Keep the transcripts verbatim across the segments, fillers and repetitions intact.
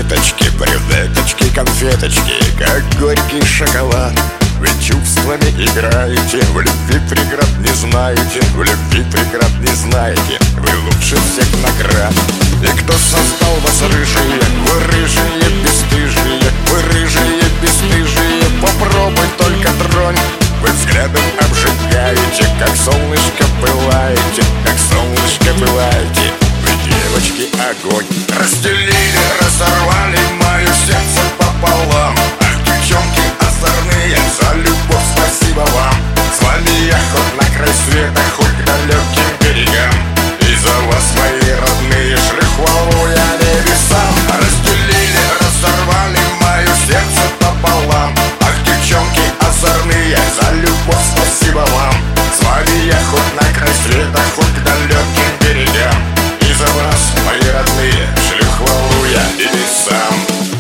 деточки, брюнеточки, конфеточки, как горький шоколад. Вы чувствами играете, в любви преград не знаете, в любви преград не знаете, вы лучше всех наград. И кто создал вас рыжие, вы рыжие бесстыжие, вы рыжие бесстыжие, попробуй только тронь. Вы взглядом обжигаете, как солнышко пылаете, как солнышко пылаете, вы, девочки, огонь. Разделили, разорвали мое сердце пополам. Ах, девчонки озорные, за любовь спасибо вам. С вами я хоть на край света, хоть к далеким берегам, и за вас, мои родные, шлю хвалу я небесам. Разделили, разорвали мое сердце пополам. Ах, девчонки озорные, за любовь спасибо вам. С вами я хоть на край света, хоть к далеким берегам, и за вас, мои родные, шлю хвалу я небесам.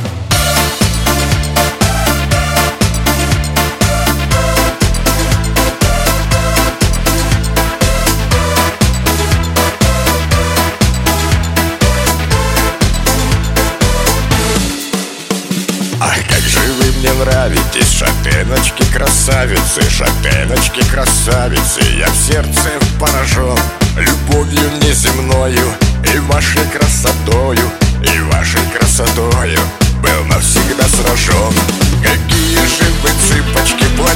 Ах, как же вы мне нравитесь, шатеночки, красавицы, шатеночки, красавицы. Я в сердце поражен любовью неземною, и вашей красотою, и вашей красотою был навсегда сражен. Какие же вы цыпочки,